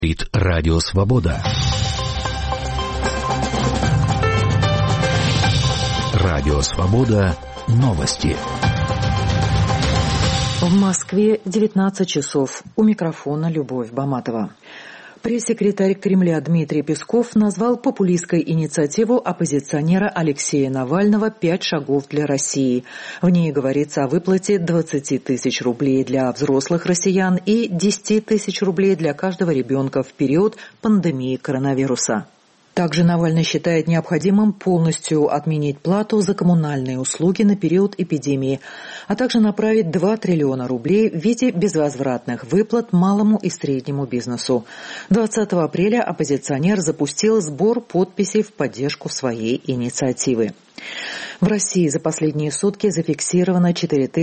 Радио Свобода. Радио Свобода. Новости. В Москве 19 часов. У микрофона Любовь Баматова. Пресс-секретарь Кремля Дмитрий Песков назвал популистской инициативу оппозиционера Алексея Навального «5 шагов для России». В ней говорится о выплате 20 тысяч рублей для взрослых россиян и 10 тысяч рублей для каждого ребенка в период пандемии коронавируса. Также Навальный считает необходимым полностью отменить плату за коммунальные услуги на период эпидемии, а также направить 2 триллиона рублей в виде безвозвратных выплат малому и среднему бизнесу. 20 апреля оппозиционер запустил сбор подписей в поддержку своей инициативы. В России за последние сутки зафиксировано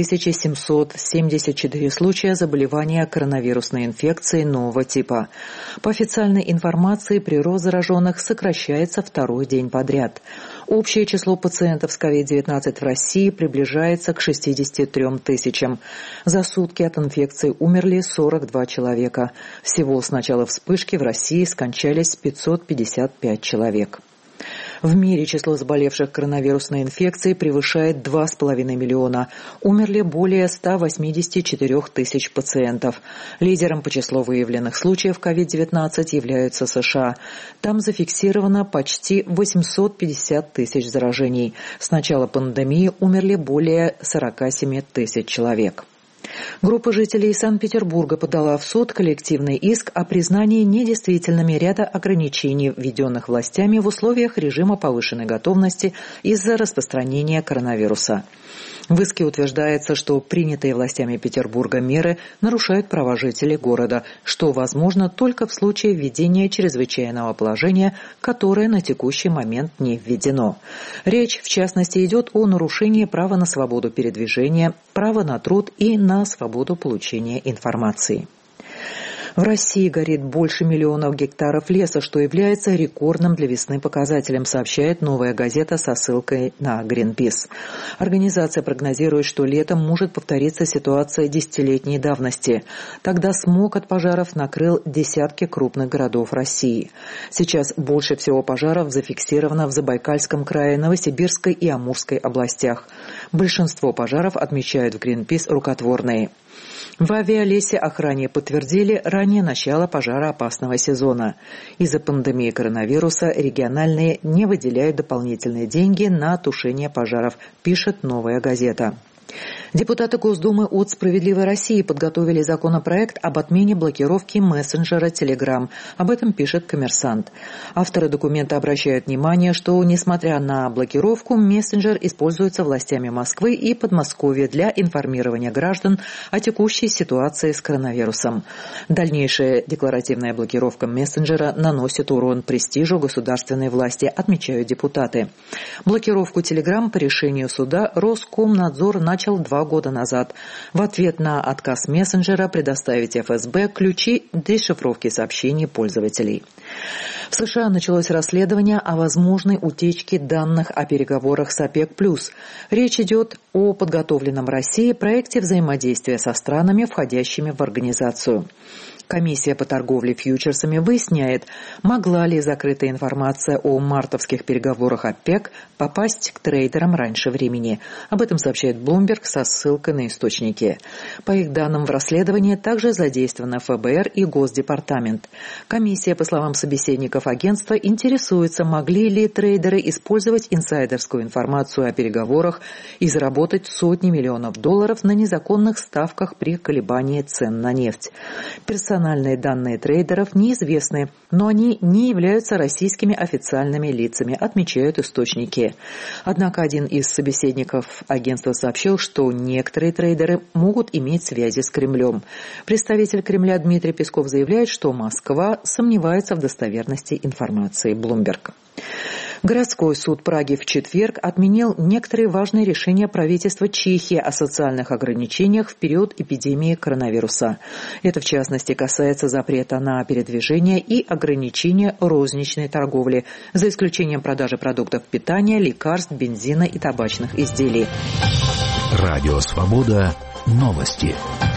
4774 случая заболевания коронавирусной инфекцией нового типа. По официальной информации, прирост зараженных сокращается второй день подряд. Общее число пациентов с COVID-19 в России приближается к 63 тысячам. За сутки от инфекции умерли 42 человека. Всего с начала вспышки в России скончались 555 человек. В мире число заболевших коронавирусной инфекцией превышает 2,5 миллиона. Умерли более 184 тысяч пациентов. Лидером по числу выявленных случаев COVID-19 являются США. Там зафиксировано почти 850 тысяч заражений. С начала пандемии умерли более 47 тысяч человек. Группа жителей Санкт-Петербурга подала в суд коллективный иск о признании недействительными ряда ограничений, введенных властями в условиях режима повышенной готовности из-за распространения коронавируса. В иске утверждается, что принятые властями Петербурга меры нарушают права жителей города, что возможно только в случае введения чрезвычайного положения, которое на текущий момент не введено. Речь, в частности, идет о нарушении права на свободу передвижения, права на труд и на свободу получения информации. В России горит больше миллионов гектаров леса, что является рекордным для весны показателем, сообщает «Новая газета» со ссылкой на Greenpeace. Организация прогнозирует, что летом может повториться ситуация десятилетней давности. Тогда смог от пожаров накрыл десятки крупных городов России. Сейчас больше всего пожаров зафиксировано в Забайкальском крае, Новосибирской и Амурской областях. Большинство пожаров, отмечают в Greenpeace, рукотворные. В Авиалесе охране подтвердили раннее начало пожароопасного сезона. Из-за пандемии коронавируса региональные не выделяют дополнительные деньги на тушение пожаров, пишет «Новая газета». Депутаты Госдумы от «Справедливой России» подготовили законопроект об отмене блокировки мессенджера Telegram. Об этом пишет «Коммерсант». Авторы документа обращают внимание, что, несмотря на блокировку, мессенджер используется властями Москвы и Подмосковья для информирования граждан о текущей ситуации с коронавирусом. Дальнейшая декларативная блокировка мессенджера наносит урон престижу государственной власти, отмечают депутаты. Блокировку Telegram по решению суда Роскомнадзор начал 2 года назад в ответ на отказ мессенджера предоставить ФСБ ключи дешифровки сообщений пользователей. В США началось расследование о возможной утечке данных о переговорах с ОПЕК+. Речь идет о подготовленном Россией проекте взаимодействия со странами, входящими в организацию. Комиссия по торговле фьючерсами выясняет, могла ли закрытая информация о мартовских переговорах ОПЕК попасть к трейдерам раньше времени. Об этом сообщает Bloomberg со ссылкой на источники. По их данным, в расследовании также задействованы ФБР и Госдепартамент. Комиссия, по словам собеседников агентства, интересуется, могли ли трейдеры использовать инсайдерскую информацию о переговорах и заработать сотни миллионов долларов на незаконных ставках при колебании цен на нефть. Персональные данные трейдеров неизвестны, но они не являются российскими официальными лицами, отмечают источники. Однако один из собеседников агентства сообщил, что некоторые трейдеры могут иметь связи с Кремлем. Представитель Кремля Дмитрий Песков заявляет, что Москва сомневается в достоверности информации Bloomberg. Городской суд Праги в четверг отменил некоторые важные решения правительства Чехии о социальных ограничениях в период эпидемии коронавируса. Это, в частности, касается запрета на передвижение и ограничения розничной торговли, за исключением продажи продуктов питания, лекарств, бензина и табачных изделий. Радио Свобода. Новости.